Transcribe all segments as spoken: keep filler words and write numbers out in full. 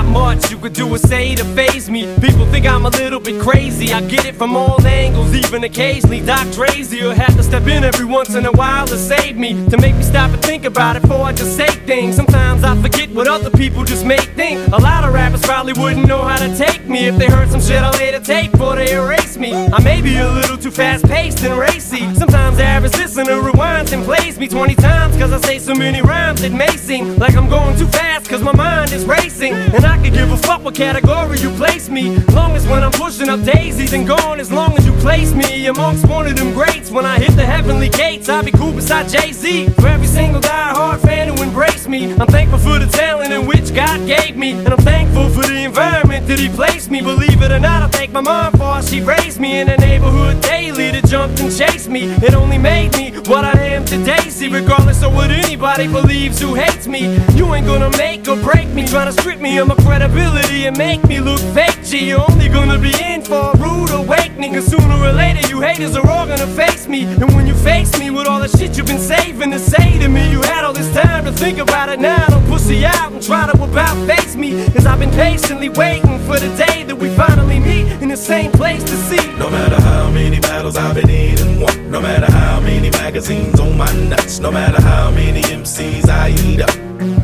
much you could do or say to faze me. People think I'm a little bit crazy. I get it from all angles, even occasionally. Doc Drazy will have to step in every once in a while to save me, to make me stop and think about it before I just say things. Sometimes I forget what other people just make think. A lot of rappers probably wouldn't know how to take me if they heard some shit I later tape before they erase me. I may be a little too fast-paced and racy. Sometimes the average listener rewinds and plays me twenty times cause I say so many rhymes it may seem like I'm going too fast cause my mind is racing. And I could give a fuck what category you place me, long as when I'm pushing up daisies and gone, as long as you place me amongst one of them greats. When I hit the heavenly gates, I'll be cool beside Jay-Z. For every single die-hard fan who embraced me, I'm thankful for the talent in which God gave me, and I'm thankful for the environment that He placed me. Believe it or not, I thank my mom for how she raised me in the neighborhood daily that jumped and chased me. It only made me what I am today. See, regardless of what anybody believes who hates me, you ain't gonna make or break me, trying to strip me of my credibility and make me look fake. G, you're only gonna be in for a rude awakening, cause sooner or later you haters are all gonna face me. And when you face me with all the shit you've been saving to say to me, you had all this time to think about it. Now don't pussy out and try to about face me, cause I've been patiently waiting for the day that we finally meet in the same place to see. No matter how many battles I've been in and won, no matter how many magazines on my nuts, no matter how many M Cs I eat up,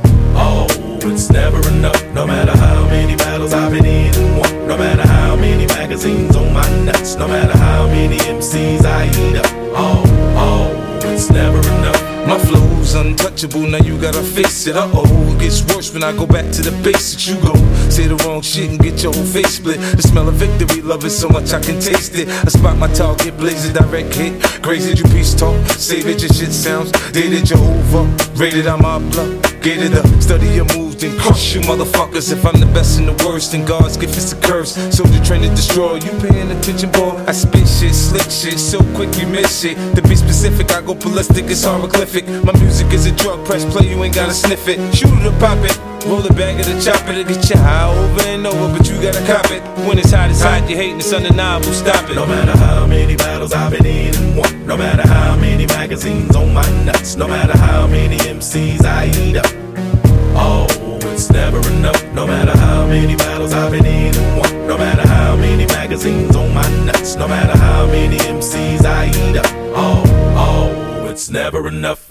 oh, it's never enough. No matter how many battles I've been in and won, no matter how many magazines on my nuts, no matter how many M Cs I eat up, oh, oh, it's never enough. My flow's untouchable, now you gotta face it. Uh-oh, it gets worse when I go back to the basics. You go say the wrong shit and get your whole face split. The smell of victory, love it so much I can taste it. I spot my target, blaze it, direct hit. Grazed you peace talk, save it, your shit sounds dated, you're over. Rated, I'm obligated to study your moves and crush you motherfuckers. If I'm the best and the worst, then God's gift is a curse. So the train to destroy, you paying attention, boy? I spit shit, slick shit, so quick you miss it. To be specific, I go ballistic, it's hieroglyphic. My music is a drug, press play, you ain't gotta sniff it. Shoot it or pop it, roll it back at the chop it. It'll get you high over and over, but you gotta cop it. When it's hot, it's hot, you hating, it's undeniable, stop it. No matter how many battles I've been in and won, no matter how many magazines on my nuts, no matter how many M Cs I eat up, oh, it's never enough. No matter how many battles I've been in and won, no matter how many magazines on my nuts, no matter how many M Cs I eat up, oh, oh, it's never enough.